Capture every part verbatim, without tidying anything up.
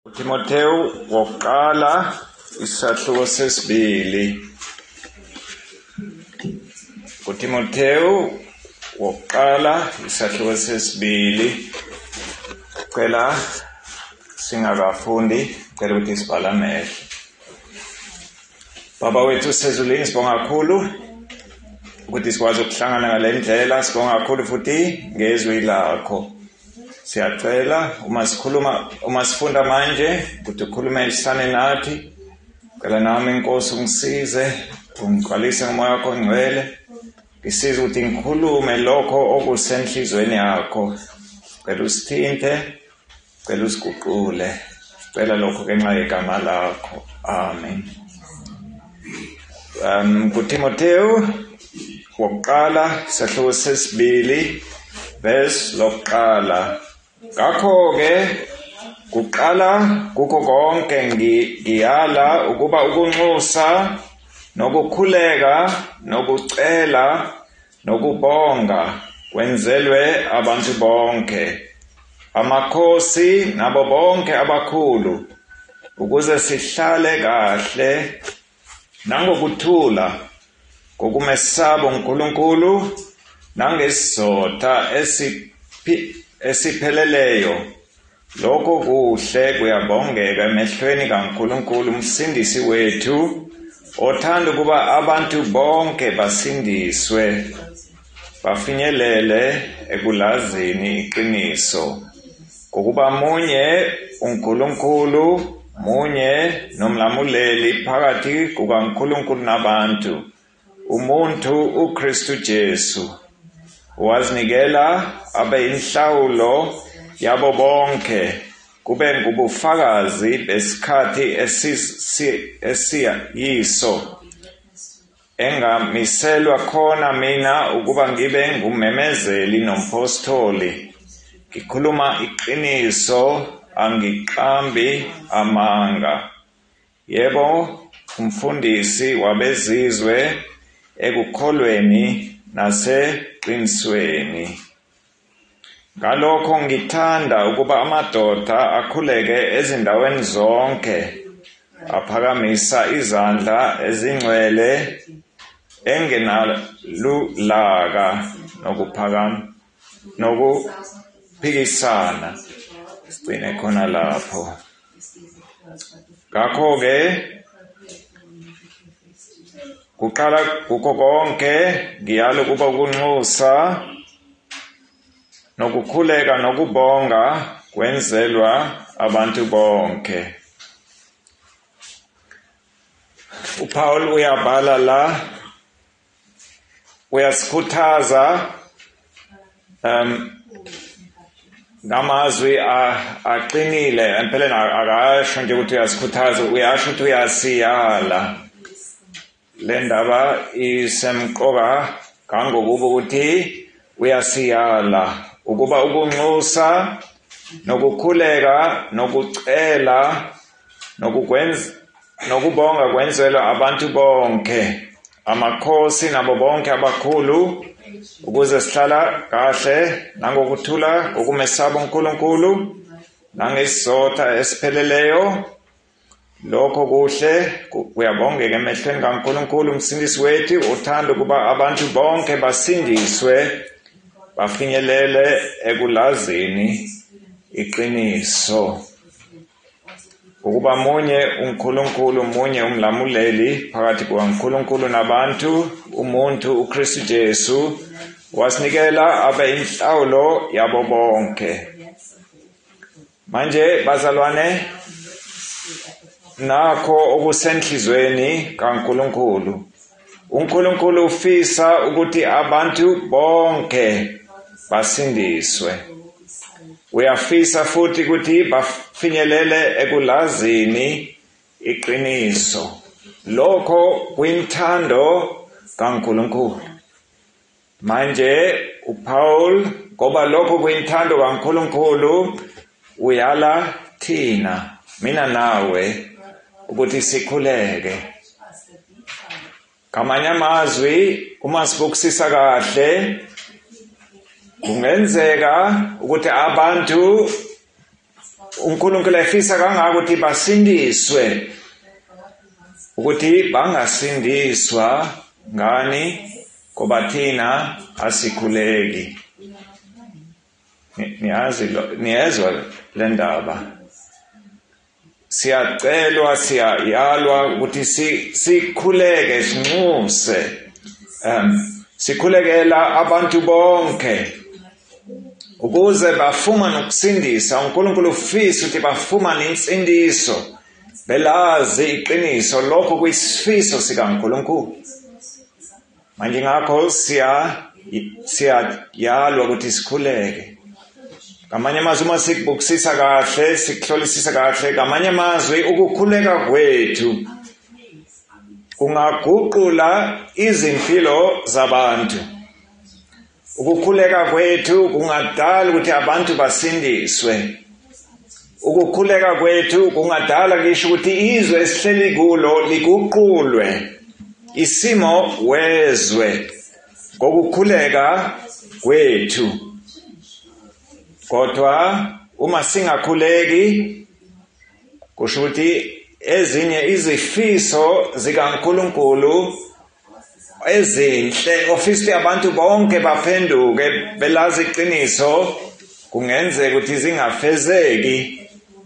Timotheo wokuqala isahluko sesibili. uTimotheo wokuqala isahluko sesibili. Cela singakafundi cela ukuthi sibhala amehlo. Baba wethu sezulwini, sibonga kakhulu ukuthi sikwazi ukuhlangana ngale ndlela. Sibonga kakhulu futhi ngezwi lakho. Siyacela uma sikhuluma uma sifunda manje ukuthi ukhulumisane nathi. Cela nami Nkosi ungisize, ungigcwalise ngomoya wakho ongcwele. Ngisize ukuthi ngikhulume lokho okusenhlizweni yakho. Cela usithinte, cela usiguqule. Cela lokho ngenxa yegama lakho. Amen. Um kuTimotheo wokuqala isahluko sesibili verse lokuqala. Ngakho-ke kuqala kukho konke ngiyala ukuba ukunxusa nokukhuleka nokucela nokubonga kwenzelwe abantu bonke, amakhosi nabo bonke abakhulu, ukuze sihlale kahle nangokuthula ngokumesaba uNkulunkulu nangesizotha esiphi esipheleleyo. Lokho kuhle kuyabongeka emehlweni kaNkulunkulu umsindisi wethu, othanda ukuba abantu bonke basindiswe bafinyelele ekulazini iqiniso, ngokuba munye uNkulunkulu, munye nomlamuleli phakathi kukaNkulunkulu nabantu, umuntu uKristu Jesu, wazinikela abe inhlawulo yabo bonke, kube ngubufakazi besikhathi esiyiso, engamiselwa khona mina ukuba ngibe ngumemezeli nompostoli. Ngikhuluma iqiniso, angiqambi amanga. Yebo, umfundisi wabezizwe ekukholweni naseqinisweni. Ngalokho ngithanda ukuba amadoda akhuleke ezindaweni zonke, aphakamisa izandla ezingcwele, engenalulaka nokuphakama nokuphikisana. Sigcine khona lapho. Ngakho-ke kuqala kukho konke ngiyala ukuba ukunxusa nokukhuleka nokubonga kwenzelwa abantu bonke. uPaul uyabhala la, uyasikhuthaza um ngamazwi aqinile. Empeleni akasho nje ukuthi uyasikhuthaza, uyasho ukuthi uyasiyala. Le ndaba isemqoka kangokuba ukuthi uyasiyala ukuba ukunxusa nokukhuleka nokucela nokukwenza nokubonga kwenzelwa abantu bonke, amakhosi nabo bonke abakhulu, ukuze sihlala kahle nangokuthula ngokumesaba uNkulunkulu nangesizotha esipheleleyo. Lokho kuhle kuyabongeka emehlweni kaNkulunkulu umsindisi wethu, uthanda ukuba abantu bonke basindiswe bafinyelele ekulazini iqiniso, ukuba munye uNkulunkulu, munye umlamuleli phakathi kukaNkulunkulu nabantu, umuntu uKristu Jesu, wasinikela abe inhlawulo yabo bonke. Manje bazalwane, nakho okusenhlizweni kaNkulunkulu. uNkulunkulu ufisa ukuthi abantu bonke basindiswe. Uyafisa futhi ukuthi bafinyelele ekulazini iqiniso. Lokho kuyinthando kaNkulunkulu. Manje uPaul, ngoba lokho kuyinthando kaNkulunkulu, uyala thina, mina nawe, ukuthi sikhuleke. Ngamanye amazwi, uma sibukisisa kahle, kungenzeka ukuthi abantu uNkulunkulu efisa kangaka ukuthi basindiswe ukuthi bangasindiswa ngani ngoba thina asikhuleki. Niyazi niyezwa le ndaba, siyacelwa siyayalwa ukuthi sikhuleke sinxuse um sikhulekela abantu bonke ukuze bafumane ukusindisa. uNkulunkulu ufisa ukuthi bafumane insindiso, belazi iqiniso lokho kuyisifiso sikaNkulunkulu. Manje ngakho siya siyayalwa ukuthi sikhuleke. Ngamanye amazwi uma sikubukisisa kahle, sikuhlolisisa kahle, ngamanye amazwi ukukhuleka kwethu kungaguqula izimpilo zabantu. Ukukhuleka kwethu kungadala ukuthi abantu basindiswe. Ukukhuleka kwethu kungadala ngisho ukuthi izwe esihleli kulo liguqulwe, isimo wezwe ngokukhuleka kwethu. Kodwa uma singakhuleki kusho ukuthi ezinye izifiso zikaNkulunkulu ezinhle ofisi abantu bonke baphenduke belazi iqiniso kungenzeka ukuthi zingafezeki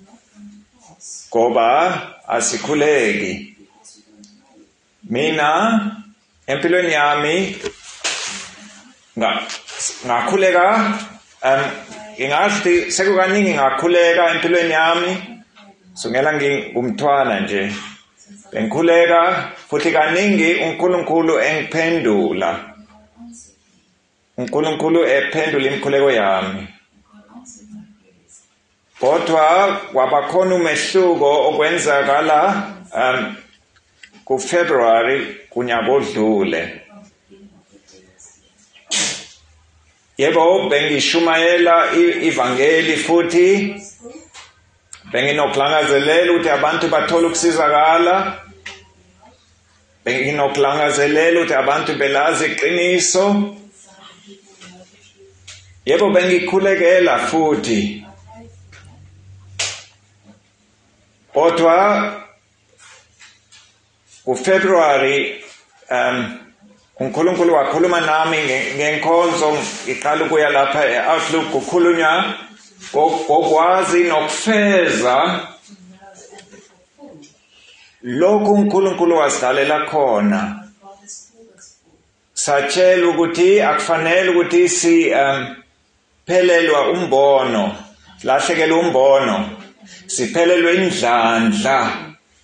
ngoba asikhuleki. Mina empilweni yami ngakhuleka um ingathi sekukaningi ngakhuleka empilweni yami sungela ngingumthwana nje. Bengikhuleka futhi kaningi uNkulunkulu engiphendula. uNkulunkulu ephendula imikhuleko yami. Kodwa kwabakhona umehluko okwenzakala um ku February kunyaka odlule. Yebo bengishumayela ivangeli futhi benginokulangazelela ukuthi abantu bathola ukusizakala. Benginokulangazelela ukuthi abantu belazi iqiniso. Yebo bengikhulekela futhi. Kodwa ku February um uNkulunkulu wakhuluma nami ngenkonzo iqala ukuya lapha e-Outlook kukhulunywa kokwazi nokufeza lokhu uNkulunkulu wasidalela khona. Satshela ukuthi akufanele ukuthi si um phelelwa umbono, lahlekele umbono, siphelelwe indlandla.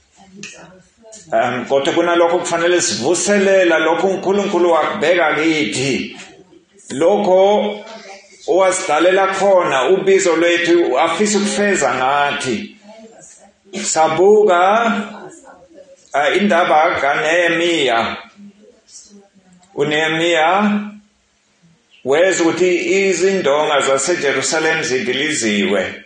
Um kodwa kunalokho kufanele sivuselela lokho uNkulunkulu wakubeka kithi, lokho owasidalela khona ubizo lwethu afisa ukufeza ngathi. Sabuka uh, indaba kaNehemiya. uNehemiya weza ukuthi izindonga zaseJerusalem zidiliziwe.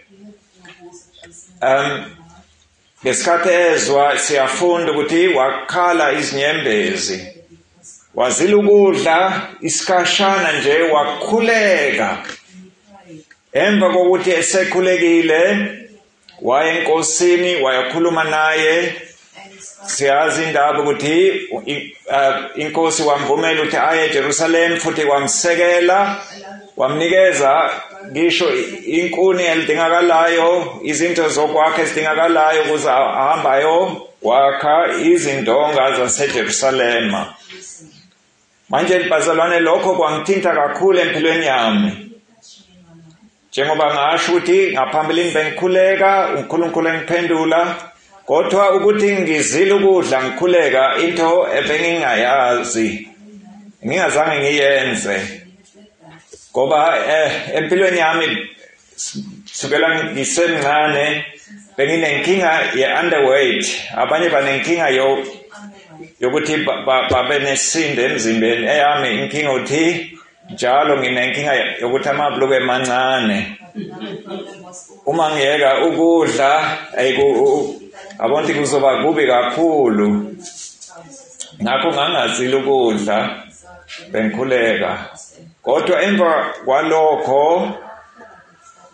Um Ngesikhathi ezwa siyafunda ukuthi wakhala izinyembezi, wazila ukudla isikhashana nje, wakhuleka. Emva kokuthi esekhulekile waya enkosini wayakhuluma naye. Siyazi indaba ukuthi inkosi wamvumela ukuthi aye eJerusalem futhi wamsekela, wamnikeza ngisho inkuni elidingakalayo, izinto zokwakha ezidingakalayo ukuze ahambayo wakha izindonga zaseJerusalema. Manje bazalwane, lokho kwangithinta kakhulu empilweni yami. Njengoba ngasho ukuthi ngaphambilini bengikhuleka, uNkulunkulu engiphendula, kodwa ukuthi ngizile ukudla ngikhuleka into ebengingayazi, ngingazange ngiyenze. Ngoba eh, empilweni yami sukela ngisemncane benginenkinga ye-underweight. Abanye banenkinga yo yokuthi babe nesinde emzimbeni. Eyami inkinga uthi njalo nginenkinga yokuthi amabhuluku emancane. Uma ngiyeka ukudla abonti kuzoba kubi kakhulu. Ngakho ngangazile ukudla bengikhuleka. Kodwa emva kwalokho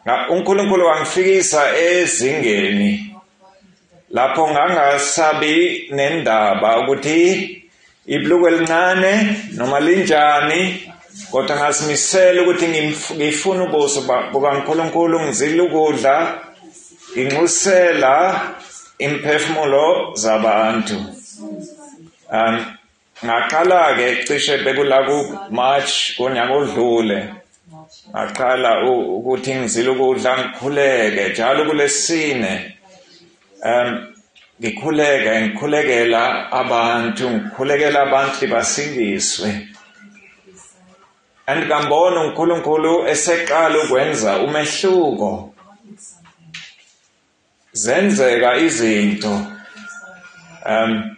uNkulunkulu wangifikisa ezingeni lapho ngangasabi nendaba ukuthi ibhluku elincane noma linjani, kodwa ngasimisela ukuthi ngifuna ubuso bukaNkulunkulu, ngizile ukudla, inxusela imphefumulo zabantu. um ngaqala ke cishe bekula ku March konyaka odlule, ngaqala ukuthi ngizile ukudla, ngikhuleke njalo kulesine, um ngikhuleke ngikhulekela abantu ngikhulekela abantu basindiswe. Andikambona uNkulunkulu eseqala ukwenza umehluko, zenzeka izinto. um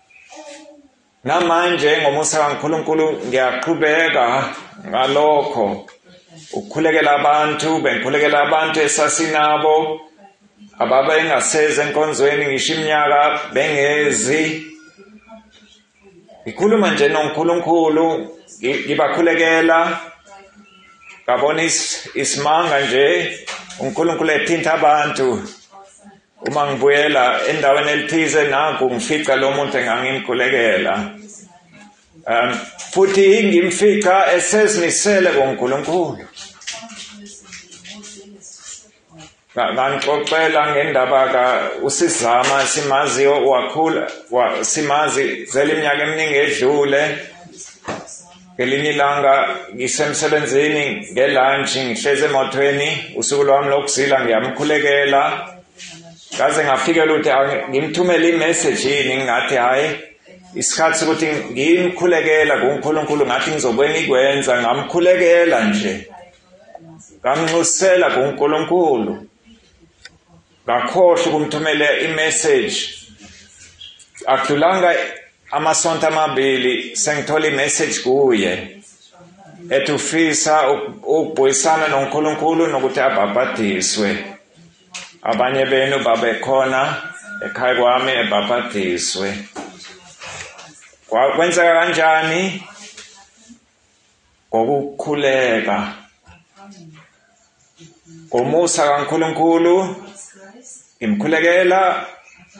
namanje ngomusa kaNkulunkulu ngiyaqhubeka ngalokho ukukhulekela abantu. Bengikhulekela abantu esasinabo ababa engaseze enkonzweni ngisho iminyaka bengezi. Ngikhuluma nje noNkulunkulu, ngibakhulekela, ngabona isimanga nje uNkulunkulu ethinta abantu. Uma ngibuyela endaweni elithize naku ngifica lo muntu engangimkhulekela, um futhi ngimfica esezimisele kuNkulunkulu. Ngangixoxela ngendaba ka uSizama, simaziyo wakhula, simazi zele iminyaka eminingi edlule. Ngelinye ilanga ngisemsebenzini ngelunch, ngihleze emotweni, usuku lwami lokuzila ngiyamkhulekela. Ngaze ngafikela ukuthi ngimthumele imessage yini, ngathi hayi isikhathi sokuthi ngimkhulekela kuNkulunkulu, ngathi ngizobuye ngikwenza. Ngamkhulekela nje, ngamnxusela kuNkulunkulu, ngakhohlwa ukumthumela imessage. Akudlulanga amasonto amabili sengithola imessage kuye ethi ufisa ukubuyisana noNkulunkulu nokuthi abhabhadiswe. Abanye benu babekhona ekhaya kwami ebhabhadiswe. Kwenzeka kanjani? Ngokukhuleka, ngomusa kaNkulunkulu ngimkhulekela,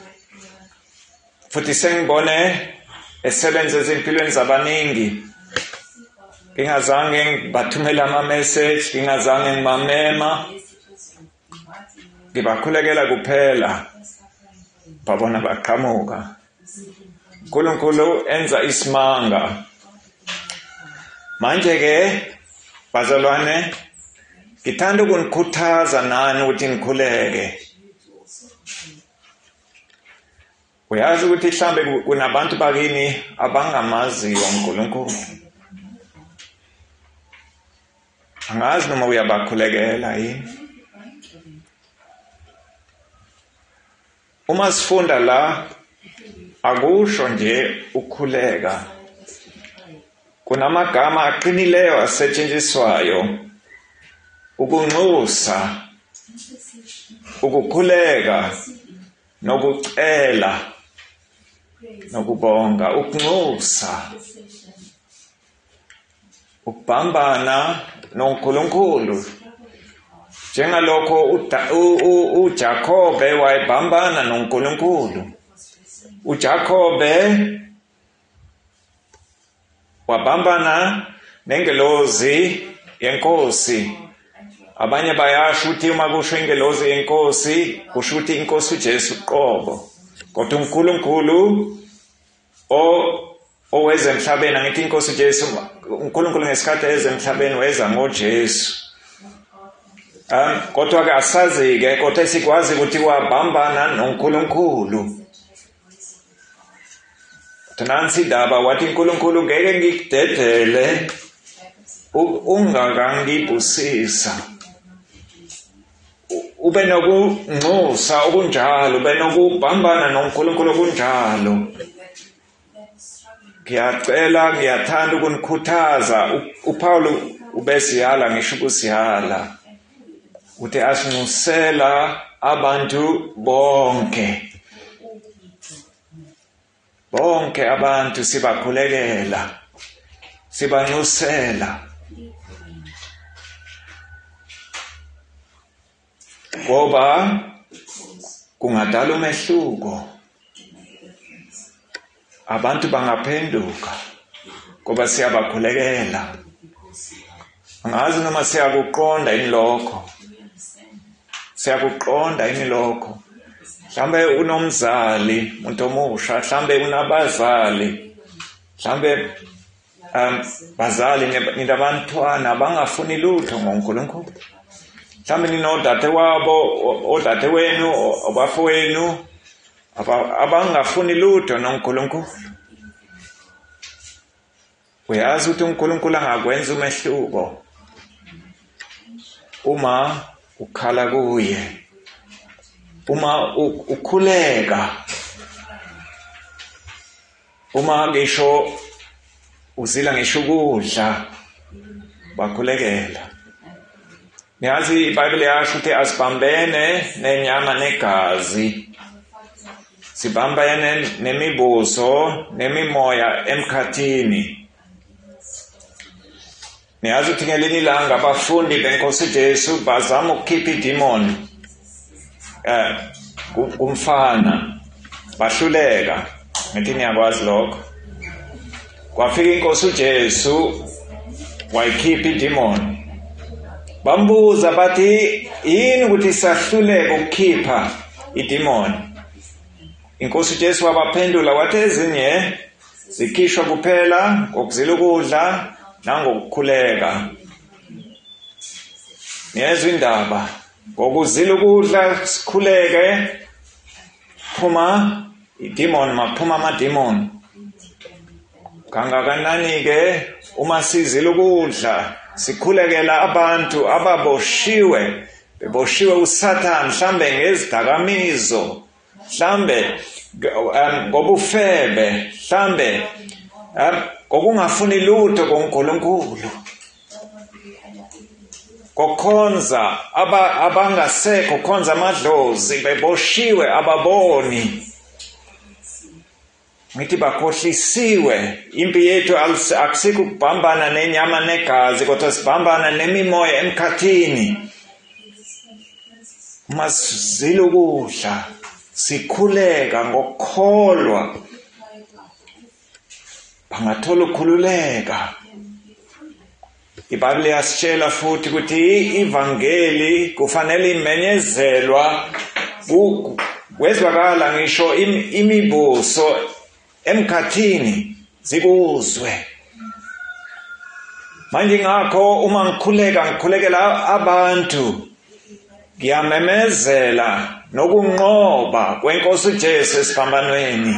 futhi sengibone esebenza ezimpilweni zabaningi. Ngingazange ngibathumela ama-message, ngingazange ngibamema, ngibakhulekela kuphela, babona baqhamuka. uNkulunkulu enza isimanga. Manje ke bazalwane, ngithanda ukunikhuthaza nani ukuthi nikhuleke. Uyazi ukuthi mhlambe kunabantu bakini abangamaziyo uNkulunkulu. Angazi noma uyabakhulekela yini. Uma sifunda la, akusho nje ukukhuleka. Kunamagama aqinileyo asetshenziswayo ukunxusa, ukukhuleka, nokucela, nokubonga. Ukunxusa, ukubambana noNkulunkulu, njengalokho uJakobe wayebambana noNkulunkulu. uJakobe wabambana nengelozi yenkosi. Abanye bayasho ukuthi uma kusho ingelozi yenkosi kusho ukuthi inkosi uJesu qobo, kodwa uNkulunkulu o oweza emhlabeni, angithi inkosi uJesu, uNkulunkulu ngesikhathi eza emhlabeni weza ngoJesu. um kodwa ke asazi ke, kodwa sikwazi ukuthi wabambana noNkulunkulu. Nansi indaba, wathi uNkulunkulu ngeke ngikudedele ungakangibusisa. Ube nokunxusa okunjalo, ube nokubambana noNkulunkulu okunjalo. Ngiyacela, ngiyathanda ukunikhuthaza. uPaul ubesiyala, ngisho ukusiyala, uthi asinxusela abantu bonke. Bonke abantu sibakhulekela, sibanxusela. ngoba kungadala umehluko. Abantu bangaphenduka ngoba siyabakhulekela. Angazi noma siyakuqonda ini lokho. Siyakuqonda ini lokho. Mhlambe unomzali umuntu omusha, mhlambe unabazali, mhlambe um bazali nabantwana bangafuni lutho ngoNkulunkulu. Mhlambe ninodade wabo, odade wenu, obafowenu abangafuni lutho noNkulunkulu. Uyazi ukuthi uNkulunkulu angakwenza umehluko uma ukhala kuye, uma ukhuleka, uma ngisho uzila ngisho ukudla bakhulekela. Niyazi iBhayibheli yasho ukuthi asibambene nenyama negazi, sibambene nemibuso nemimoya emkhathini. Niyazi ukuthi ngelinye ilanga abafundi beNkosi Jesu bazama ukukhipha idemon eh kumfana, bahluleka. Ngithi niyakwazi lokho. Kwafika iNkosi uJesu wayikhipha idemon. Bambuza bathi yini ukuthi sahluleka ukukhipha idemon? Inkosi uJesu wabaphendula wathi ezinye zikhishwa kuphela ngokuzila ukudla nangokukhuleka. Niyezwa indaba, ngokuzila ukudla sikhuleke phuma idemon, maphuma amademon. Kangakanani ke uma sizila ukudla sikhulekela abantu ababoshiwe, beboshiwe uSathane, mhlambe ngezidakamizwa, mhlambe ngobufebe, mhlambe ngokungafuni lutho ngoNkulunkulu, kokhonza abangasekho, khonza amadlozi, beboshiwe ababoni. Ngithi bakhohlisiwe. Impi yethu akusikho ukubhambana nenyama negazi, kodwa sibhambana nemimoya emkhathini. Uma sizila ukudla sikhuleka ngokukholwa, bangathola ukukhululeka. iBhayibheli yasitshela futhi ukuthi ivangeli kufanele imenyezelwa, kwezwakala ngisho imibuso emkhathini zikuzwe. Manje ngakho uma ngikhuleka ngikhulekela abantu, ngiyamemezela nokunqoba kweNkosi uJesu esiphambanweni.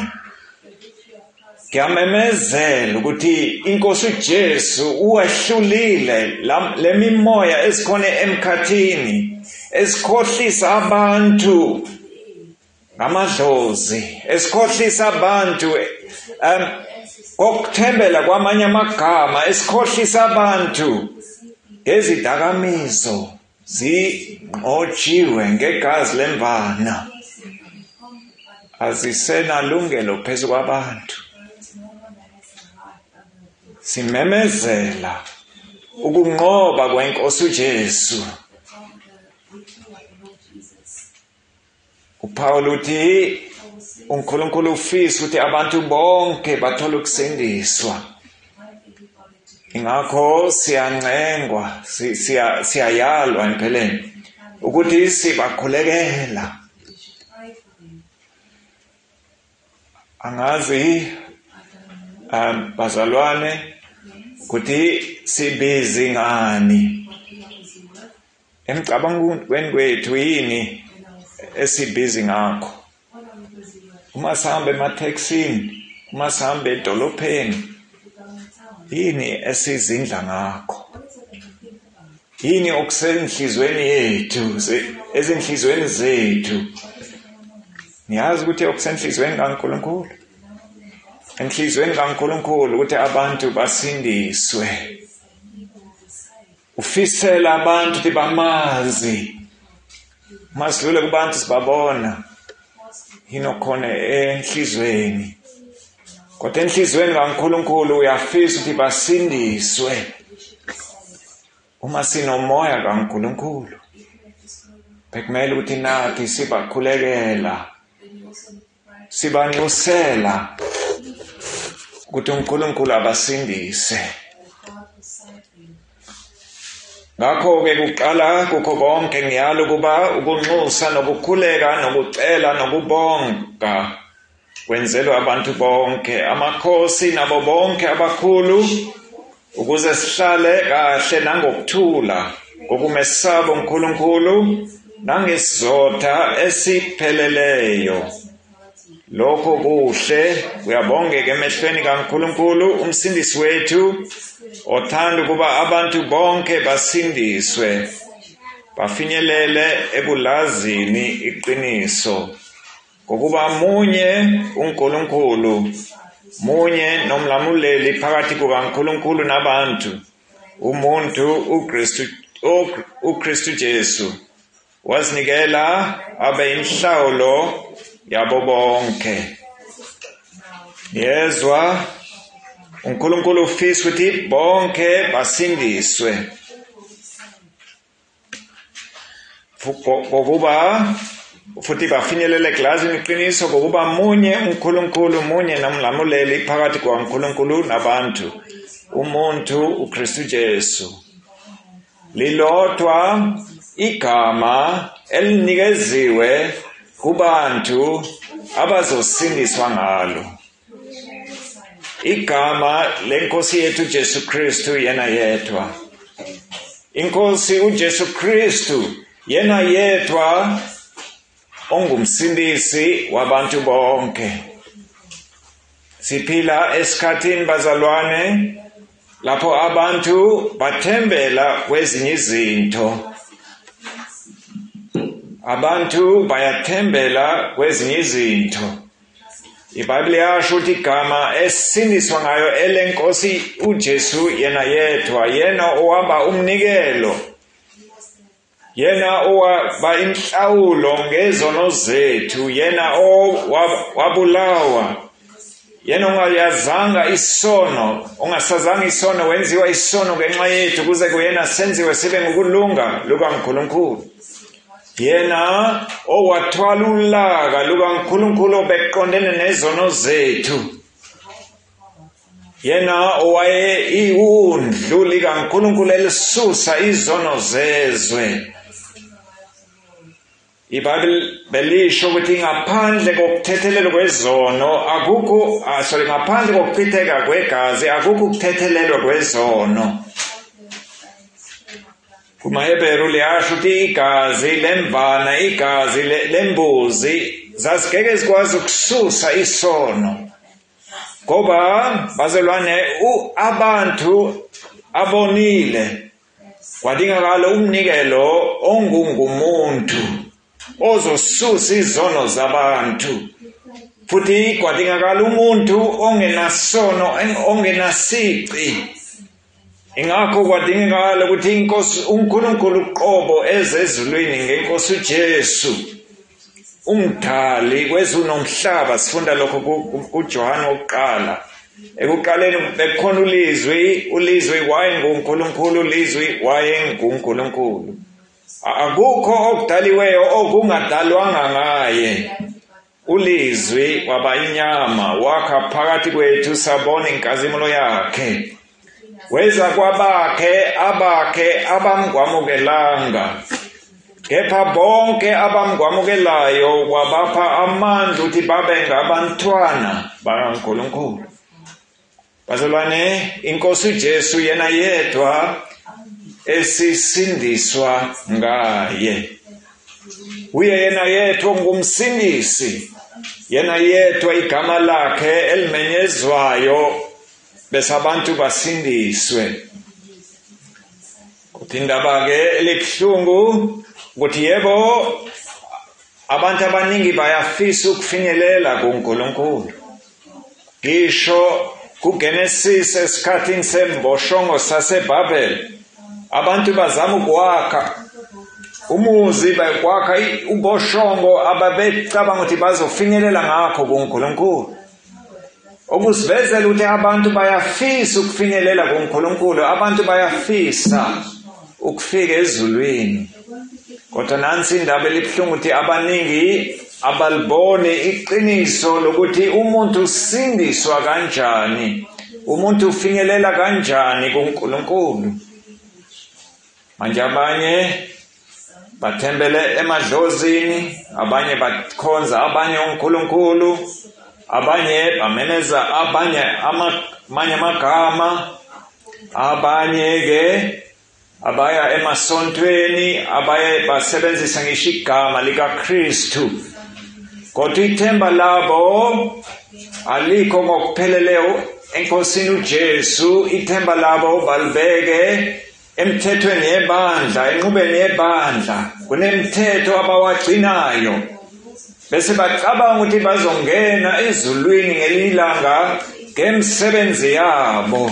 Ngiyamemezela ukuthi iNkosi uJesu uwehlulile le mimoya esikhona emkhathini esikhohlisa abantu ngamadlozi, esikhohlisa abantu um kokuthembela kwamanye amagama, esikhohlisa abantu ngezidakamizo zinqotshiwe ngegazi lemvana. Azisenalungelo phezu kwabantu. Simemezela ukunqoba kweNkosi uJesu. uPaul uthi uNkulunkulu ufisa ukuthi abantu bonke bathole ukusindiswa. Ingakho siyancengwa, siyayalwa empeleni ukuthi sibakhulekela. Angazi um bazalwane ukuthi sibizi ngani emcabangweni kwethu, yini esibhizi ngakho. Uma sihambe emathekisini, uma sihambe edolopheni, yini esizindla ngakho? Yini okusenhlizweni yethu, ezinhlizweni zethu? Niyazi ukuthi okusenhlizweni kaNkulunkulu, enhlizweni kaNkulunkulu ukuthi abantu basindiswe. Ufisela abantu ukuthi bamazi. Masidlule kubantu sibabona hinokhona enhlizweni, kodwa enhlizweni kaNkulunkulu uyafisa ukuthi basindiswe. Uma sinomoya kaNkulunkulu, bekumele ukuthi nathi sibakhulekela sibanyusela ukuthi uNkulunkulu abasindise. Ngakho-ke kuqala kukho konke ngiyalo kuba ukunxusa nokukhuleka nokucela nokubonga kwenzelwa abantu bonke, amakhosi nabo bonke abakhulu, ukuze sihlale kahle nangokuthula ngokumesaba uNkulunkulu nangesizotha esipheleleyo. Lokho kuhle kuyabongeka emehlweni kaNkulunkulu umsindisi wethu othanda ukuba abantu bonke basindiswe bafinyelele ekulazini iqiniso ngokuba munye uNkulunkulu, munye nomlamuleli phakathi kukaNkulunkulu nabantu, umuntu uKristu uKristu Jesu wazinikela abe inhlawulo yabo bonke. Yezwa uNkulunkulu ufisa ukuthi bonke basindiswe ngokuba futhi bafinyelele ekulazini iqiniso ngokuba munye uNkulunkulu, munye nomlamuleli phakathi kukaNkulunkulu nabantu, umuntu uKristu Jesu. Lilodwa igama elinikeziwe kubantu abazosindiswa ngalo, igama lenkosi yethu Jesu Kristu yena yedwa. Inkosi uJesu Kristu yena yedwa ongumsindisi wabantu bonke. Siphila esikhathini bazalwane lapho abantu bathembela kwezinye izinto. Abantu bayathembela kwezinye izinto. iBhayibheli yasho ukuthi igama esindiswa ngayo elenkosi uJesu yena yedwa, yena owaba umnikelo, yena owaba inhlawulo ngezono zethu, yena owabulawa, yena ongayazanga isono, ongasazanga isono, wenziwa isono ngenxa yethu kuze kuyena senziwe sibe ngokulunga lukaNkulunkulu. Yena owathwala ulaka lukaNkulunkulu obeqondene nezono zethu, yena owaye iwundlu likaNkulunkulu elisusa izono zezwe. iBhayibheli lisho ukuthi ngaphandle kokuthethelelwa kwezono akukho, sorry, ngaphandle kokuchitheka kwegazi akukho ukuthethelelwa kwezono. KumaHebheru liyasho ukuthi igazi lemvana, igazi lembuzi zazigeke zikwazi ukususa isono. Ngoba bazalwane abantu abonile kwadingakala umnikelo ongungumuntu ozosusa izono zabantu, futhi kwadingakala umuntu ongenasono, ongenasici. Ingakho kwadingakala ukuthi inkosi uNkulunkulu uqobo ezezulwini ngenkosi uJesu umdali wezulu nomhlaba. Sifunda lokho kuJohane wokuqala. Ekuqaleni bekhona ulizwi, ulizwi wayenguNkulunkulu, ulizwi wayenguNkulunkulu. Akukho okudaliweyo okungadalwanga ngaye. Ulizwi waba inyama wakha phakathi kwethu, sabona inkazimulo yakhe. Weza kwabakhe, abakhe abamkwamukelanga, kepha bonke abamkwamukelayo wabapha amandla ukuthi babe ngabantwana bakaNkulunkulu. Bazalwane, inkosi uJesu yena yedwa esisindiswa ngaye. Uye yena yedwa ngumsindisi, yena yedwa igama lakhe elimenyezwayo bese abantu basindiswe. Kuthi indaba-ke elibuhlungu ukuthi yebo abantu abaningi bayafisa ukufinyelela kuNkulunkulu. Ngisho kuGenesis esikhathini semboshongo saseBhabheli abantu bazama ukwakha umuzi, bakwakha uboshongo ababecabanga ukuthi bazofinyelela ngakho kuNkulunkulu. Okusivezela ukuthi abantu bayafisa ukufinyelela kuNkulunkulu, abantu bayafisa ukufika ezulwini. Kodwa nansi indaba elibuhlungu ukuthi abaningi abaliboni iqiniso lokuthi umuntu usindiswa kanjani, umuntu ufinyelela kanjani kuNkulunkulu. Manje abanye bathembele emadlozini, abanye bakhonza abanye uNkulunkulu, abanye bameneza abanye amanye amagama, abanye ke abaya emasontweni, abaye basebenzisa ngisho igama likaKristu. Kodwa ithemba labo alikho ngokupheleleyo enkosini uJesu. Ithemba labo balibeke emthethweni yebandla, enqubeni yebandla, kunemithetho abawagcinayo, bese bacabanga ukuthi bazongena ezulwini ngelilanga ngemsebenzi yabo.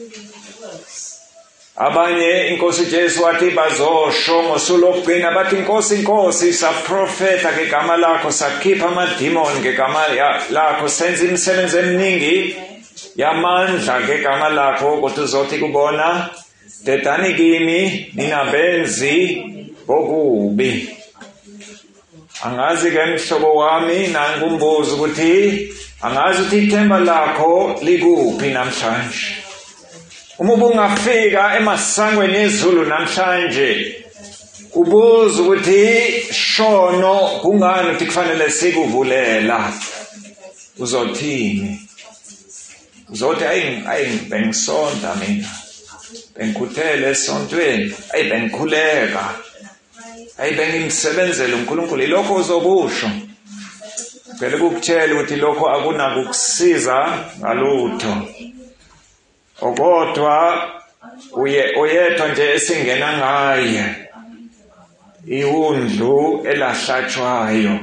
Abanye inkosi uJesu wathi bazosho ngosuku lokugcina bathi, Nkosi, Nkosi, saprofeta ngegama lakho, sakhipha amadimoni ngegama lakho, senza imisebenzi eminingi yamandla ngegama lakho, kodwa uzothi kubona, dedani kimi nina benzi bokubi. Angazi ke mhlobo wami nangumbuzo ukuthi angazi ukuthi ithemba lakho likuphi namhlanje. Uma ubungafika emasangweni ezulu namhlanje ubuza ukuthi shono kungani ukuthi kufanele sikuvulela, uzothini? Uzothi ayi ayi bengisonda mina, bengikhuthele esontweni, ayi bengikhuleka, ayi bengimsebenzela uNkulunkulu. Ilokho uzokusho. Phela ukutshela ukuthi lokho akunakukusiza ngalutho. Okodwa uye oyedwa nje esingena ngaye, iwundlu elahlatshwayo,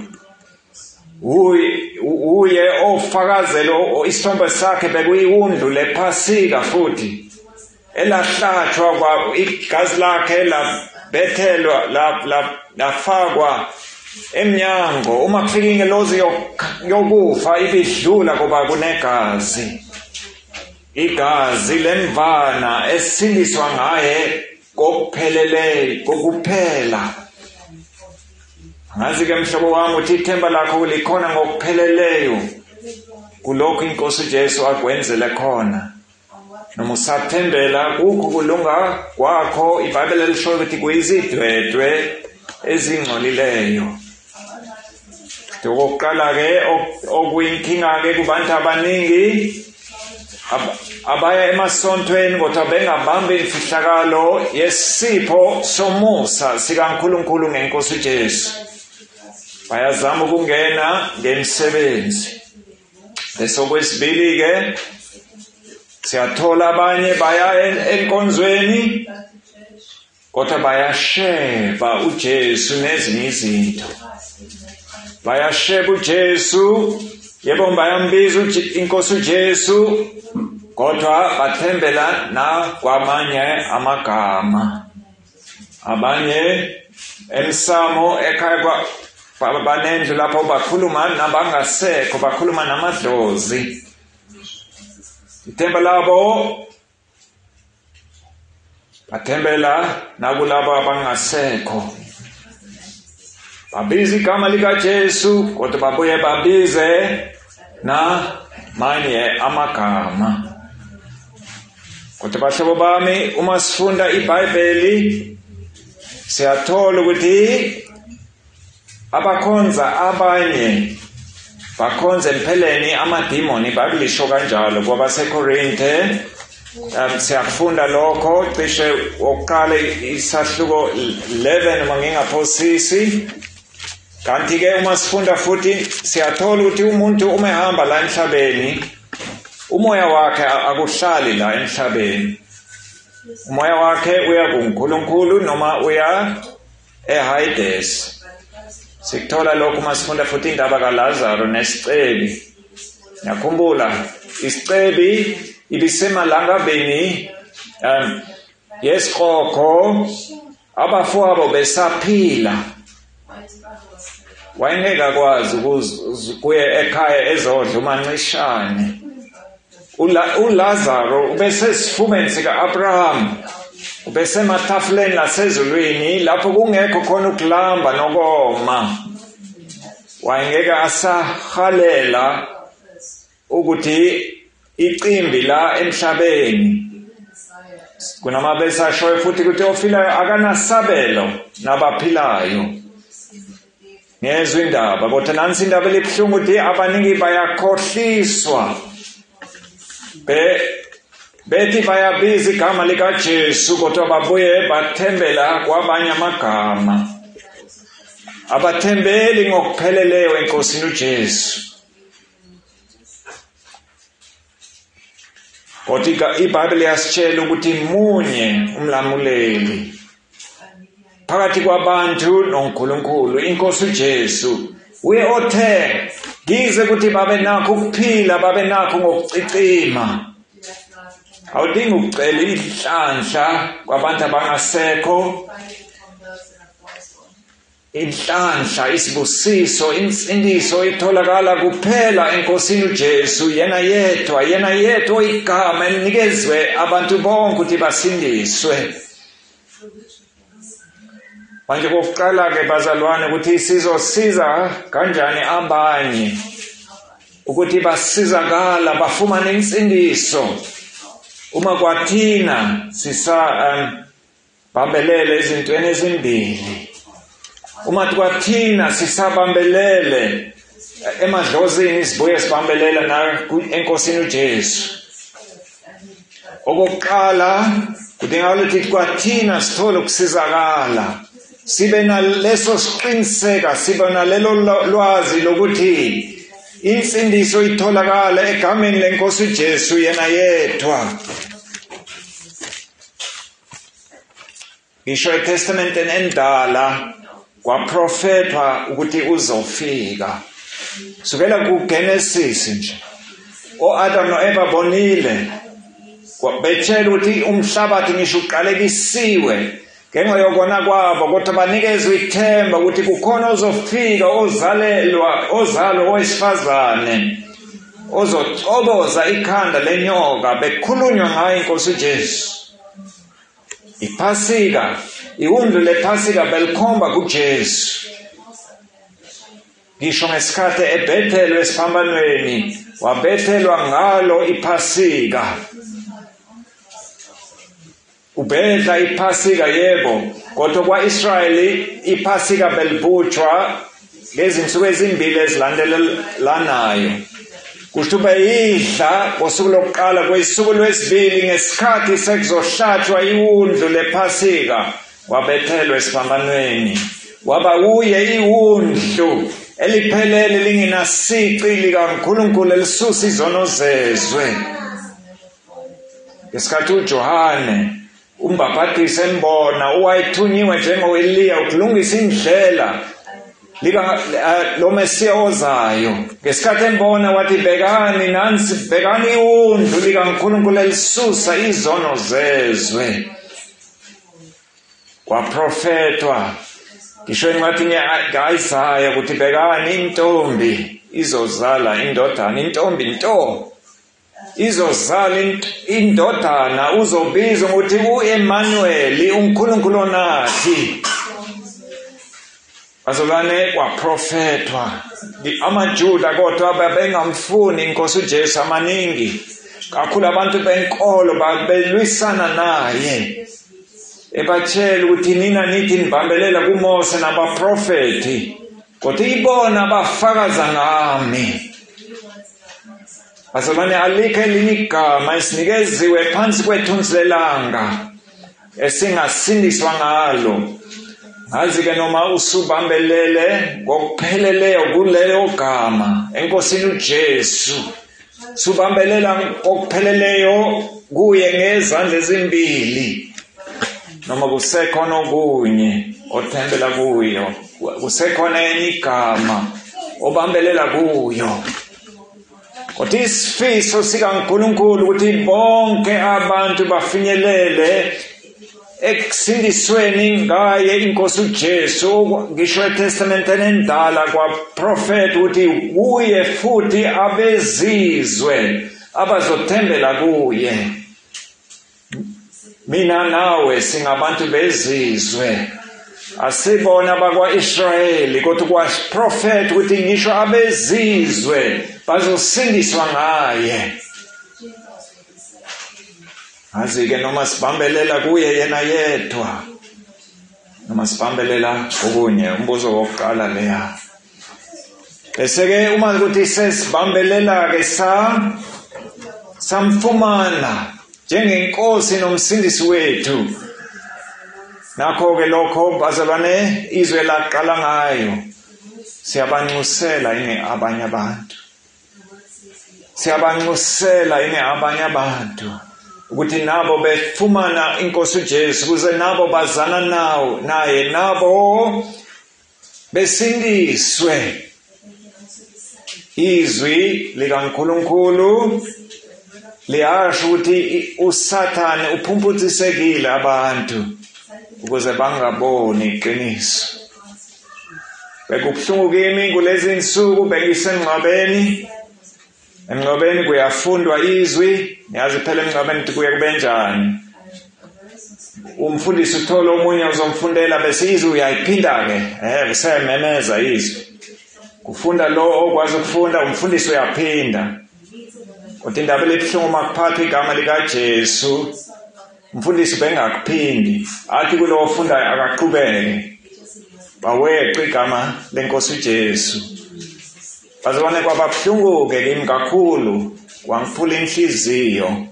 uye ofakazela isithombe sakhe bekuyiwundlu lephasika futhi elahlatshwa kwa igazi lakhe labethelwa lafakwa emnyango. Uma kufika ingelozi yokufa ibidlula kuba kunegazi, igazi lemvana esindiswa ngaye kokuphelele kokuphela. Ngazi ke mhlobo wami uthi ithemba lakho likhona ngokupheleleyo kulokho inkosi uJesu akwenzele khona. Noma usathembela kukho kulunga kwakho, iBhayibheli lisho ukuthi kuyizidwedwe ezingcolileyo. Okokuqala ke okuyinkinga ke kubantu abaningi abaya emasontweni kodwa bengabambi imfihlakalo yesipho somusa sikaNkulunkulu ngenkosi uJesu. Bayazama ukungena ngemisebenzi. Lesokwesibili ke siyathola abanye baya enkonzweni kodwa bayasheba uJesu nezinye izinto. Bayasheba uJesu, yebo bayambiza inkosi uJesu, kodwa bathembela na kwamanye amagama. Abanye emsamo ekhaya banendlu lapho bakhuluma nabangasekho, bakhuluma namadlozi. Ithemba labo bathembela nakulabo abangasekho. Babiza igama likaJesu kodwa babuye babize na manye amagama. Kodwa bahlobo bami, uma sifunda iBhayibheli siyathola ukuthi abakhonza abanye bakhonza empeleni amadimoni. iBhayibheli lisho kanjalo kwabaseKorinte. Um, siyafunda lokho cishe oqala isahluko eleven uma ngingaphosisi. Kanti ke uma sifunda futhi siyathola ukuthi umuntu uma ehamba la emhlabeni umoya wakhe akuhlali la emhlabeni. Umoya wakhe uya kuNkulunkulu noma uya eHades. Sikuthola lokho uma sifunda futhi indaba kaLazaro nesicebi. Ngiyakhumbula isicebi ibisemalangabeni um yesiqhoko, abafowabo besaphila. Wayengeke akwazi kuye ekhaya ezodla umancishane. uLazaro ubesesifubeni sika-Abraham ubesematafuleni lasezulwini lapho kungekho khona ukulamba nokoma. Wayengeke asahalela ukuthi icimbi la emhlabeni kunamabesa ashoyo futhi ukuthi ofilayo akanasabelo nabaphilayo. Ngezwe indaba kodwa nansi indaba elibuhlungu ukuthi abaningi bayakhohliswa be bethi bayabiza igama likaJesu kodwa babuye bathembela kwabanye amagama. Abathembeli ngokupheleleyo enkosini uJesu. Kodwa iBhayibheli yasitshela ukuthi munye umlamuleli phakathi kwabantu noNkulunkulu, inkosi uJesu. Uye othe ngize ukuthi babe nakho ukuphila, babe nakho ngokucicima. Awudingi ukucela inhlanhla kwabantu abangasekho. Inhlanhla, isibusiso, insindiso itholakala kuphela enkosini uJesu. Yena yedwa, yena yedwa igama elinikezwe abantu bonke ukuthi basindiswe. Manje kokuqala ke bazalwane ukuthi sizosiza kanjani abanye ukuthi basizakala bafumane insindiso uma kwathina sisa um, bambelele ezintweni ezimbili. Uma kwathina sisabambelele emadlozini sibuye sibambelela na enkosini uJesu. Okokuqala kudingakala ukuthi kwathina sithole ukusizakala, sibe naleso siqiniseka, sibe nalelo lwazi lokuthi insindiso itholakala egameni lenkosi uJesu yena yedwa. Ngisho eTestamenteni endala kwaprofethwa ukuthi uzofika. Sukela kuGenesis nje o-Adam no-Eva bonile betshela ukuthi umhlabathi ngisho uqalekisiwe ngenxa yokona kwabo, kodwa banikezwe ithemba ukuthi kukhona ozofika ozalelwa ozalo owesifazane ozocoboza ikhanda lenyoka. Bekhulunywa ngayo inkosi uJesu. iPhasika, iwundlu lePhasika belikhomba kuJesu. Ngisho ngesikhathi ebethelwe esiphambanweni wabethelwa ngalo iPhasika. Ubedla iPhasika yebo, kodwa kwa-Israyeli iPhasika belibutshwa ngezinsuku ezimbili ezilandelanayo. Kusho beyidla ngosuku lokuqala kwesuku lwesibili ngesikhathi sekuzohlatshwa iwundlu lePhasika wabethelwa esiphambanweni. Waba uye iwundlu eliphelele lingenasici likaNkulunkulu elisusa izono zezwe. Ngesikhathi uJohane umbhaphatisi embona owayethunyiwe njengo-Eliya ukulungisa indlela lika lo Mesiya ozayo, ngesikhathi embona wathi bekani nansi, bekani iwundlu likaNkulunkulu elisusa izono zezwe. Kwaprofethwa ngisho engathi nge-Isaya ukuthi bekani intombi izozala indodana, intombi nto izozala indodana, uzobizwa ukuthi u-Emmanuel, uNkulunkulu onathi. Bazalwane kwaprofethwa. AmaJuda kodwa babengamfuni inkosi uJesu amaningi. Kakhulu abantu benkolo babelwisana naye. Ebatshela ukuthi nina nithi nibambelela kuMose nabaprofeti, kodwa ibona bafakaza ngami. Bazalwane alikho elinye igama esinikeziwe phansi kwethunzi lelanga esingasindiswa ngalo. Ngazi-ke noma usubambelele ngokupheleleyo kuleyo gama enkosini uJesu, subambelela ngokupheleleyo kuye ngezandla ezimbili, noma kusekhona okunye othembela kuyo, kusekhona enye igama obambelela kuyo. Kodwa isifiso sikaNkulunkulu ukuthi bonke abantu bafinyelele ekusindisweni ngaye inkosi uJesu. Ngisho eTestamenteni endala kwaprofetha ukuthi kuye futhi abezizwe abazothembela kuye. mina nawe singabantu bezizwe asibona bakwa-Israyeli kodwa kwaprofet ukuthi ngisho abezizwe bazosindiswa ngaye. Azi-ke noma sibambelela kuye yena yedwa noma sibambelela okunye umbuzo wokuqala leya. Bese-ke uma ukuthi sesibambelela-ke sa samfumana njengenkosi nomsindisi wethu, nakho-ke lokho bazalwane izwe laqala ngayo siyabanxusela yini abanye abantu, siyabanxusela yini abanye abantu ukuthi nabo befumana inkosi uJesu ukuze nabo bazana nawo naye nabo besindiswe. Izwi likaNkulunkulu liyasho ukuthi uSathane uphumputhisekile abantu ukuze bangaboni iqiniso. Bekubuhlungu kimi kulezi insuku bengisengcwabeni. Engcwabeni kuyafundwa izwi, niyazi phela engcwabeni kuye kube njani. Umfundisi uthola omunye uzomfundela bese izwi uyayiphinda-ke, eh usememeza izwi. Kufunda lo okwazi ukufunda umfundisi uyaphinda. Kodwa indaba lebuhlungu makuphathwa igama likaJesu, umfundisi bengakuphindi, athi kulo ofundayo akaqhubeke baweqe igama lenkosi uJesu. Bazalwane kwababuhlungu-ke kimi kakhulu, kwangiphula inhliziyo.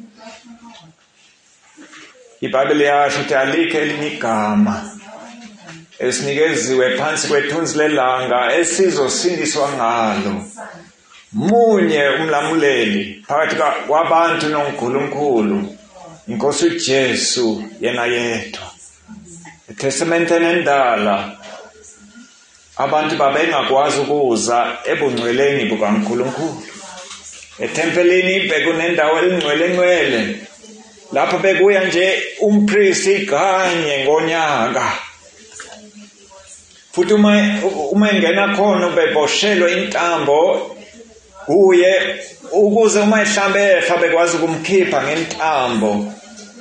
iBhayibheli yasho ukuthi alikho elinye igama esinikeziwe phansi kwethunzi lelanga esizosindiswa ngalo. Munye umlamuleli phakathi kwabantu noNkulunkulu, inkosi uJesu yena yedwa. eTestamenteni endala abantu babengakwazi ukuza ebungcweleni bukaNkulunkulu. Etempelini bekunendawo elingcwele-ngcwele lapho bekuya nje umpristi kanye ngonyaka. Futhi uma uma engena khona ubeboshelwa intambo kuye ukuze uma ehlambe efa bekwazi ukumkhipha ngentambo.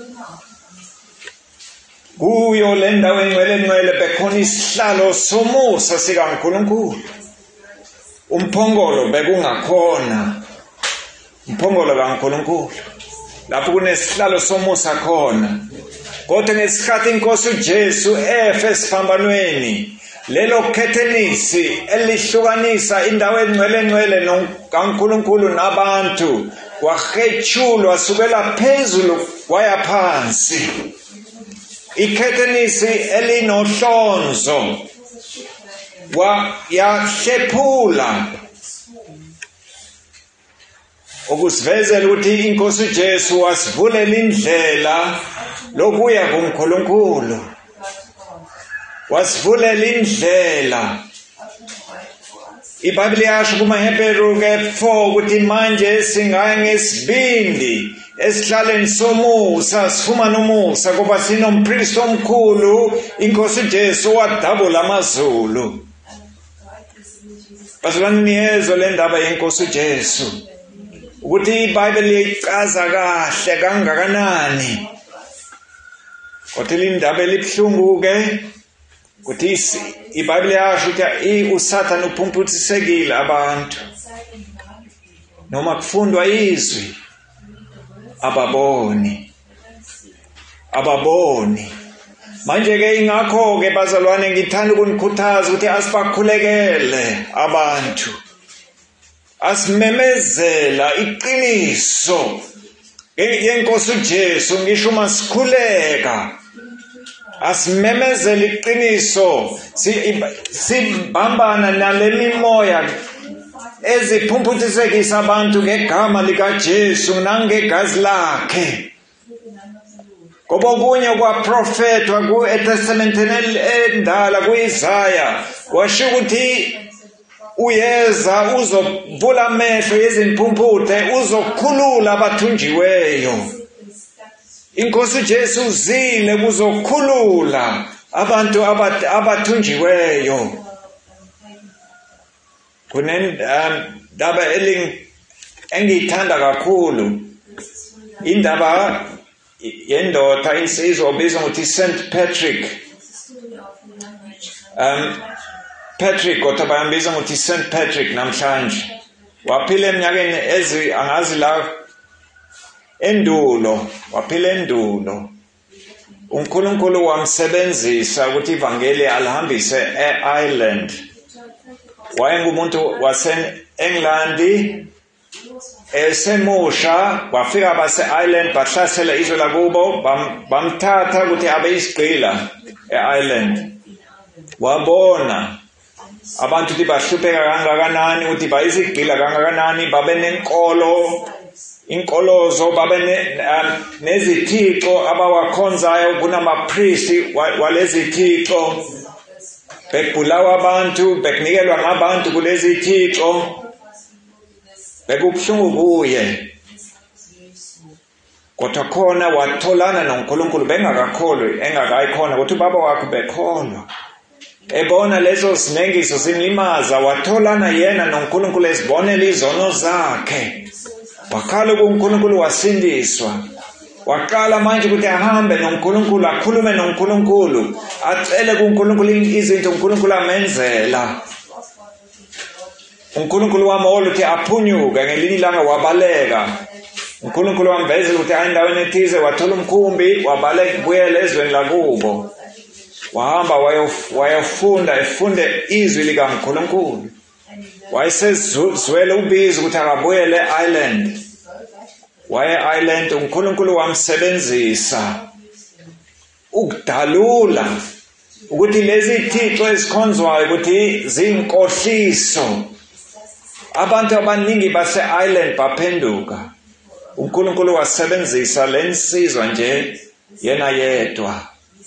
Kuyo le ndawo engcwele-ngcwele bekhona isihlalo somusa sikaNkulunkulu. Umphongolo bekungakhona, umphongolo kaNkulunkulu lapho kunesihlalo somusa khona. Kodwa ngesikhathi inkosi uJesu efa esiphambanweni, lelo khethenisi elihlukanisa indawo engcwele-ngcwele noNkulunkulu nabantu kwahechulwa sukela phezulu kwaya phansi. Ikhethenisi elinohlonzo wa yahlephula ukusivezela ukuthi inkosi uJesu wasivulela indlela lokuya kuNkulunkulu. Wasivulela indlela. iBhayibheli yasho kumaHebheru-ke four ukuthi manje singaya ngesibindi esihlaleni somusa sifumana umusa ngoba sinompristi omkhulu, inkosi uJesu wadabula amazulu. Bazalwane niyezwa le ndaba yenkosi uJesu ukuthi iBhayibheli ichaza kahle kangakanani. Kodwa le ndaba elibuhlungu-ke ukuthi iBhayibheli yasho ukuthi uSathane uphumputhisekile abantu. Noma kufundwa izwi ababoni ababoni manje-ke ingakho-ke bazalwane ngithanda ukunikhuthaza ukuthi asibakhulekele abantu, asimemezela iqiniso yenkosi uJesu. Ngisho uma sikhuleka asimemezela iqiniso, sibambana nale mimoya eziphumputhisekisa abantu ngegama likaJesu nangegazi lakhe. Ngoba okunye kwaprofethwa ku-eTestamenteni endala ku-Isaya washo ukuthi uyeza uzovula amehlo yezimphumputhe, uzokhulula abathunjiweyo. Inkosi uJesu uzile kuzokhulula abantu abathunjiweyo. Kunendaba engiyithanda kakhulu, indaba yendoda insizwa obizwa ngokuthi Saint Patrick. Um, Patrick kodwa bayambiza ngokuthi Saint Patrick namhlanje. Waphila eminyakeni ezi angazi la endulo, waphila endulo. uNkulunkulu wamsebenzisa ukuthi ivangeli alihambise e-Ireland. Wayengumuntu wase-England, esemusha wafika base-Ireland bahlasela izwe lakubo, bamthatha ukuthi abe isigqila e-Ireland. Wabona abantu ukuthi bahlupheka kangakanani, ukuthi bayisigqila kangakanani, babe nenkolo, inkolozo, babe nezithixo abawakhonzayo, kunamapriesti walezithixo, bekubulawa abantu, bekunikelwa ngabantu kulezi thixo, bekubuhlungu kuye. Kodwa khona watholana noNkulunkulu bengakakholwi, engakayikhona ukuthi ubaba wakhe bekholwa. Ebona lezo sinengiso zimlimaza, watholana yena noNkulunkulu ezibonela izono zakhe. Wakhala kuNkulunkulu wasindiswa. Waqala manje ukuthi ahambe noNkulunkulu, akhulume noNkulunkulu, acele kuNkulunkulu izinto uNkulunkulu amenzela. uNkulunkulu wamola ukuthi aphunyuke, ngelinye ilanga wabaleka. uNkulunkulu wamvezela ukuthi endaweni ethize, wathola umkhumbi, wabaleka kubuyela ezweni lakubo. Wahamba wayofunda, efunde izwi likaNkulunkulu. Wayesezwele ubizo ukuthi akabuyele e-Ireland. Waye e-Ireland uNkulunkulu wamsebenzisa ukudalula ukuthi lezi thixo ezikhonzwayo ukuthi zinkohliso. Abantu abaningi base-Ireland baphenduka. uNkulunkulu wasebenzisa lensizwa nje yena yedwa.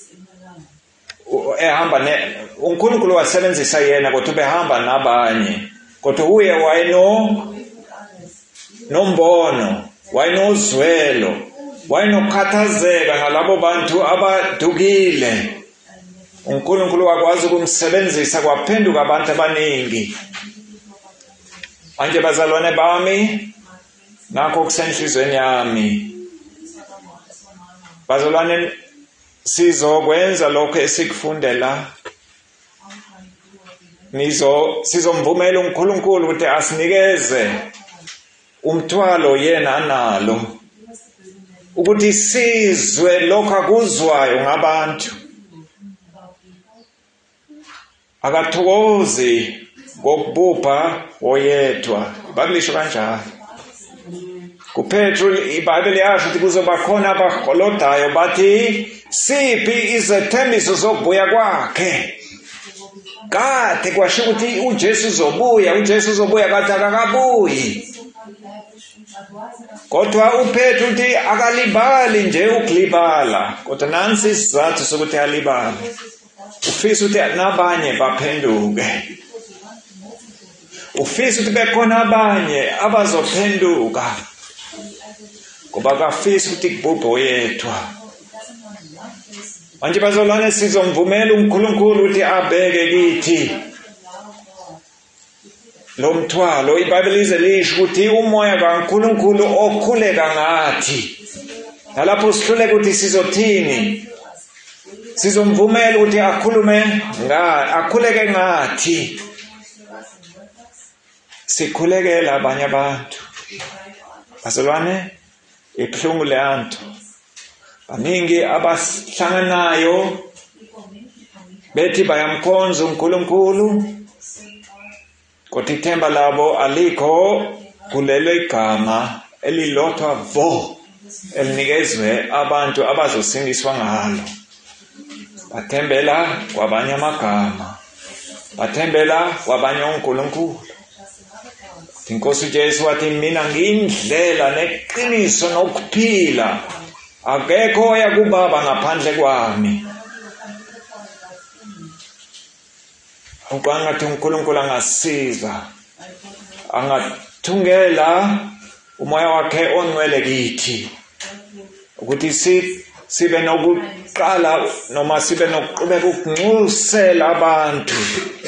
ehamba ne uNkulunkulu wasebenzisa yena kodwa behamba nabanye, kodwa uye wayeno nombono, wayenozwelo, wayenokhathazeka ngalabo bantu abadukile. uNkulunkulu wakwazi ukumsebenzisa kwaphenduka abantu abaningi. Manje bazalwane bami, nakho kusenhlizweni yami, bazalwane, sizokwenza lokho esikufundela. Nizo sizomvumela uNkulunkulu ukuthi asinikeze umthwalo yena analo, ukuthi sizwe lokho akuzwayo ngabantu. Akathokozi ngokubupha oyedwa, bakulisho kanjalo. kuPetru iBhayibheli yasho ukuthi kuzoba khona abaholodayo bathi siphi izethembiso zokubuya kwakhe. Kade kwasho ukuthi uJesu uzobuya, uJesu uzobuya, kade akakabuyi. Kodwa uPetru uthi akalibali nje ukulibala, kodwa nansi isizathu sokuthi alibale. Ufisa ukuthi nabanye baphenduke. Ufisa ukuthi bekhona abanye abazophenduka. Kuba kafisa ukuthi kububhe oyedwa. Manje bazalwane, sizomvumela uNkulunkulu ukuthi abeke kithi lo mthwalo. iBhayibheli lize lisho ukuthi umoya kaNkulunkulu okhuleka ngathi. Nalapho sihluleka ukuthi sizothini, sizomvumela ukuthi akhulume nga akhuleke ngathi. Sikhulekela abanye abantu. Bazalwane, ibuhlungu leyanto. Baningi abahlanganayo bethi bayamkhonza uNkulunkulu, kodwa ithemba labo alikho kulelo igama elilodwa vo elinikezwe abantu abazosindiswa ngalo. Bathembela kwabanye amagama, bathembela kwabanye uNkulunkulu. Inkosi uJesu wathi mina ngiyindlela neqiniso nokuphila, akekho oya kuBaba ngaphandle kwami. Ukangathi uNkulunkulu angasiza, angathungela umoya wakhe ongcwele kithi, ukuthi si sibe nokuqala noma sibe nokuqhubeka ukunxusela abantu,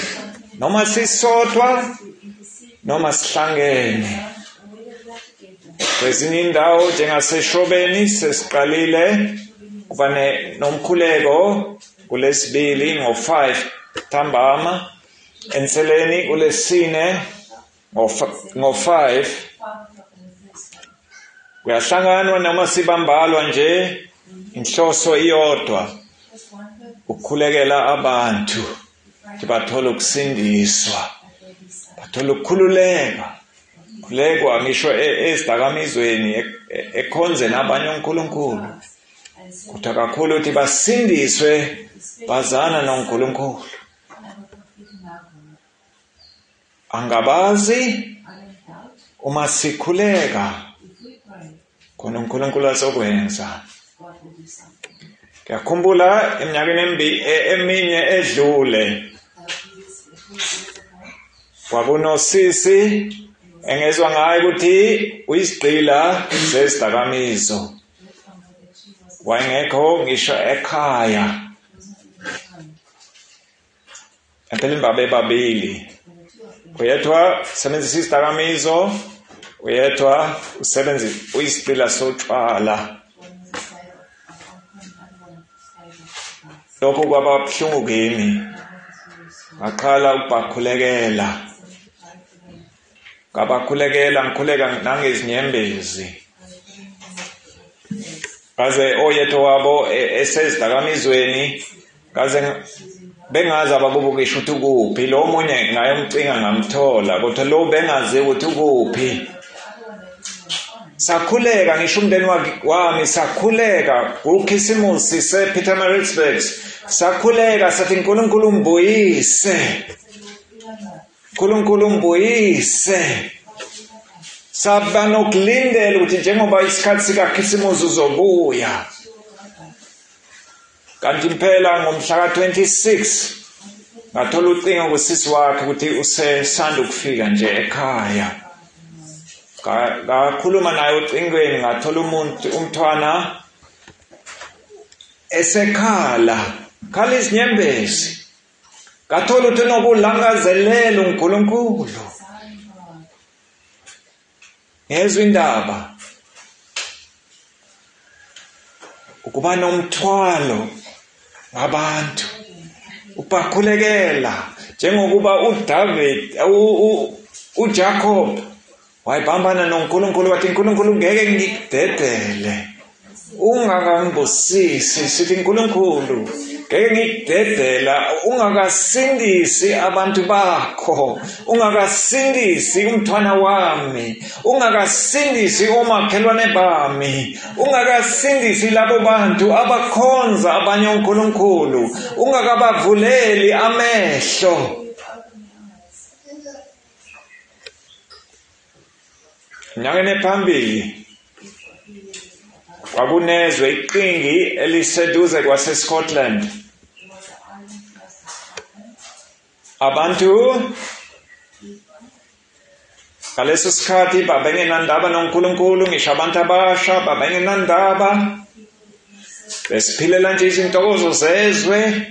noma sisodwa noma sihlangene. kwezinye indawo njengaseshobeni sesiqalile kuba nomkhuleko kulesibili ngo five ntambama, enseleni kulesine ngo five. Kuyahlanganwa noma sibambalwa nje inhloso iyodwa, ukukhulekela abantu bathola ukusindiswa, bathola ukukhululeka. Khulekwa ngisho ezidakamizweni ekhonze nabanye uNkulunkulu, kodwa kakhulu ukuthi basindiswe bazana noNkulunkulu. Angabazi uma sikhuleka khona uNkulunkulu azokwenza. Ngiyakhumbula eminyakeni eminye edlule kwakunosisi engezwa ngayo ukuthi uyisigqila sesidakamizo, wayengekho ngisho ekhaya. Empeleni babe babili, uyedwa usebenzisa isidakamizo, uyedwa usebenzisa uyisigqila sotshwala. Lokho kwaba buhlungu kimi, ngaqala ukubakhulekela ngabakhulekela ngikhuleka nangezinyembezi. Kaze oyedwa wabo esezidakamizweni, kaze bengazi abakubukisha ukuthi ukuphi. Lo munye ngayomcinga ngamthola, kodwa lo bengazi ukuthi ukuphi. Sakhuleka ngisho umndeni wami, sakhuleka kukhisimusi sePietermaritzburg, sakhuleka sathi uNkulunkulu mbuyise, uNkulunkulu mbuyise. Saba nokulindela ukuthi njengoba isikhathi sikakhisimusi uzobuya. Kanti impela ngomhla ka twenty-six ngathola ucingo kusisi wakhe ukuthi usesanda ukufika nje ekhaya. Ngakhuluma naye ucingweni, ngathola umuntu umthwana esekhala, khala izinyembezi. Ngathola ukuthi nokulangazelela uNkulunkulu. Ngezwe indaba ukuba nomthwalo ngabantu, ubakhulekela njengokuba uDavid uJacob wayibambana noNkulunkulu wathi uNkulunkulu ngeke ngikudedele, ungakangibusisi. Sithi uNkulunkulu ngeke ngikudedela ungakasindisi abantu bakho, ungakasindisi umthwana wami, ungakasindisi omakhelwane bami, ungakasindisi labo bantu abakhonza abanye uNkulunkulu, ungakabavuleli amehlo. Nyakene phambili kwakunezwe iqingi eliseduze kwaseScotland. Abantu ngaleso sikhathi babengenandaba noNkulunkulu, ngisho abantu abasha babengenandaba, besiphilela nje izintokozo zezwe.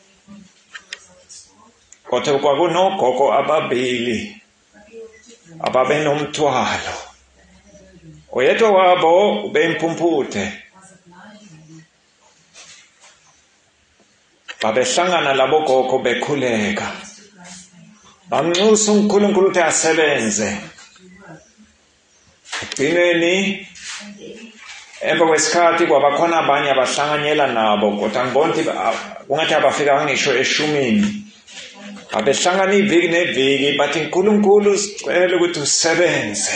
Kodwa kwakunogogo ababili ababenomthwalo. Oyedwa wabo ubemphumputhe. Babehlangana labo gogo bekhuleka, bamnxusa uNkulunkulu ukuthi asebenze. Ekugcineni emva kwesikhathi kwabakhona abanye abahlanganyela nabo, kodwa ngibona ukuthi kungathi abafika ngisho eshumini. Babehlangana iviki neviki bathi uNkulunkulu sicela ukuthi usebenze.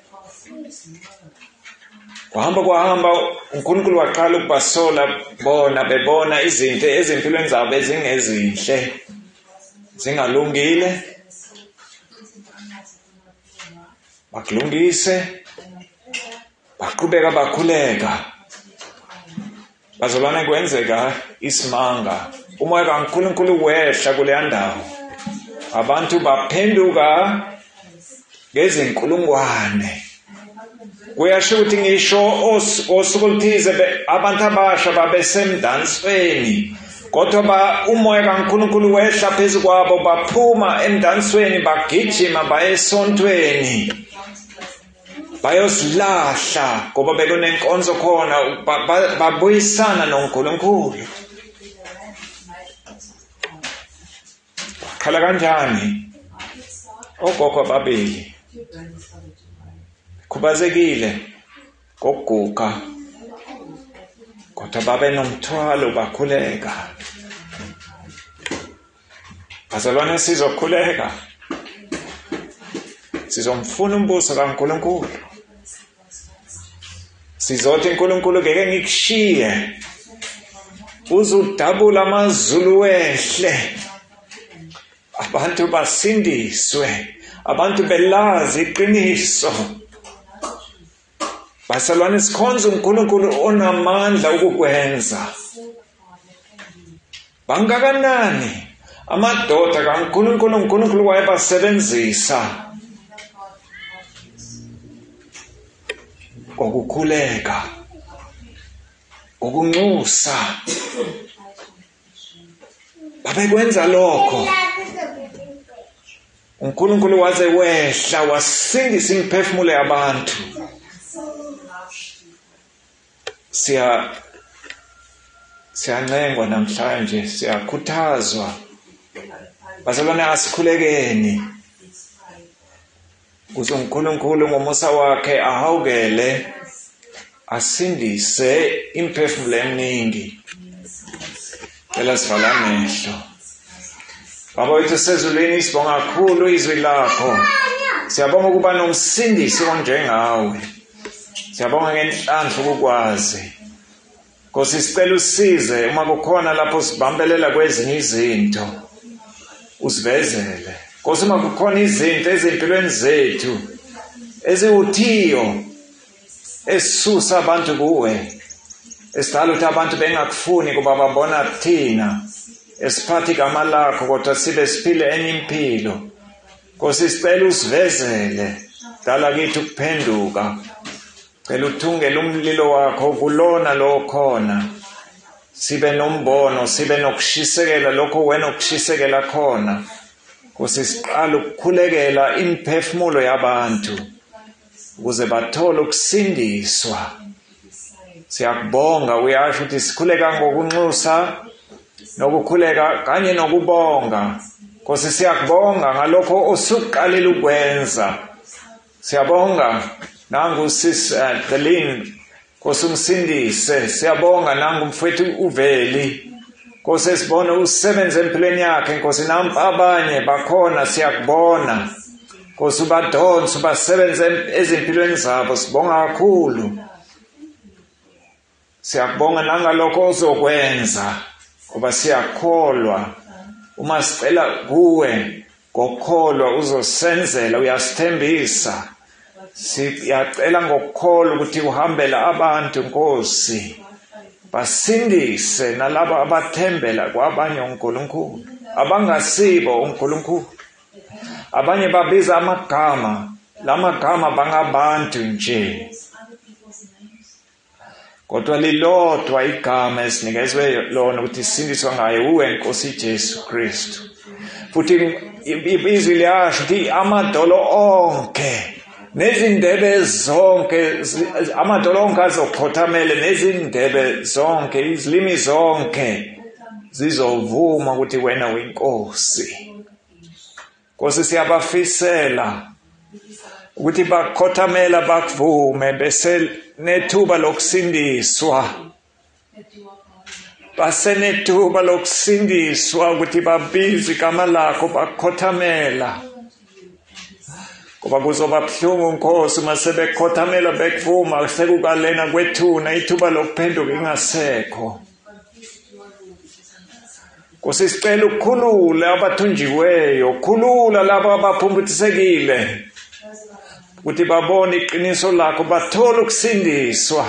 Kwahamba kwahamba uNkulunkulu waqala ukubasola bona, bebona izinto ezimpilweni zabo ezingezinhle, zingalungile. Bakulungise, baqhubeka bakhuleka. Bazolana kwenzeka isimanga, umoya kaNkulunkulu wehla kuleya ndawo. Abantu baphenduka ngezinkulungwane. Kuyasho ukuthi ngisho osuku oluthize abantu abasha babesemdansweni, kodwa ba umoya kaNkulunkulu wehla phezu kwabo, baphuma emdansweni bagijima baye esontweni. bayosilahla ngoba bekunenkonzo khona babuyisana noNkulunkulu. Khala kanjani ogogo ababili khubazekile ngokuguga kodwa babe nomthwalo bakhuleka. Bazalwane sizokhuleka, sizomfuna umbuso kaNkulunkulu, sizothi uNkulunkulu ngeke ngikushiye, uzudabula amazulu wehle, abantu basindiswe, abantu belazi iqiniso. Bazalwane sikhonza uNkulunkulu onamandla ukukwenza. Bangakanani amadoda kaNkulunkulu uNkulunkulu wayebasebenzisa ngokukhuleka, ngokunxusa, babekwenza lokho. uNkulunkulu waze wehla wasindisa imiphefumulo yabantu. Siya siyancengwa namhlanje, siyakhuthazwa. Bazalwane asikhulekeni ukuze uNkulunkulu ngomusa wakhe ahawukele asindise imiphefumulo eminingi. Cela sivala amehlo. Baba wethu sezulwini, sibonga kakhulu izwi lakho. Siyabonga ukuba nomsindisi onjengawe. Siyabonga ngenhlanhla ukukwazi. Nkosi sicela usize uma kukhona lapho sibambelela kwezinye izinto, usivezele. Nkosi uma kukhona izinto ezimpilweni zethu eziwuthiyo esisusa abantu kuwe, esidala ukuthi abantu bengakufuni kuba babona thina, esiphathi igama lakho kodwa sibe siphile enye impilo. Nkosi sicela usivezele, dala kithi ukuphenduka. Cela uthungele umlilo wakho kulona lo khona, sibe nombono, sibe nokushisekela lokho wena ukushisekela khona. Nkosi siqala ukukhulekela imiphefumulo yabantu ukuze bathole ukusindiswa. Siyakubonga, uyasho ukuthi sikhuleka ngokunxusa nokukhuleka kanye nokubonga. Nkosi siyakubonga ngalokho osuqalile ukwenza. Siyabonga nangu sis uh, Delin, Nkosi umsindise. Siyabonga nangu mfowethu uVeli, Nkosi sibona usebenza empilweni yakhe. Nkosi nampa abanye bakhona, siyakubona. Nkosi ubadonsa, ubasebenze ezimpilweni zabo. Sibonga kakhulu. Siyakubonga nangalokho ozokwenza ngoba siyakholwa. Uma sicela kuwe ngokholwa uzosenzela, uyasithembisa. Siyacela ngokukholwa ukuthi uhambela abantu Nkosi, basindise nalabo abathembela kwabanye uNkulunkulu abangasibo uNkulunkulu. Abanye babiza amagama, lamagama bangabantu nje, kodwa lilodwa igama esinikezwe lona ukuthi sindiswa ngaye uwe Nkosi Jesu Kristu. Futhi ibizwi liyasho ukuthi amadolo onke nezindebe zonke, amadolo onke azokhothamele, nezindebe zonke, izilimi zonke zizovuma ukuthi wena uyinkosi. Nkosi siyabafisela ukuthi bakhothamela, bakuvume, bese nethuba lokusindiswa, basenethuba lokusindiswa ukuthi babize igama lakho, bakhothamela. Ngoba kuzoba buhlungu Nkosi uma sebekhothamela bekuvuma sekukalena kwethuna ithuba lokuphenduka ingasekho. Nkosi sicela ukukhulula abathunjiweyo, khulula labo abaphumputhisekile ukuthi babone iqiniso lakho, bathole ukusindiswa.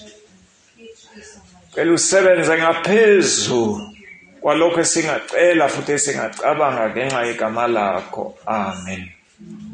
Cela usebenze ngaphezu kwalokho esingacela futhi esingacabanga ngenxa yegama lakho. Amen.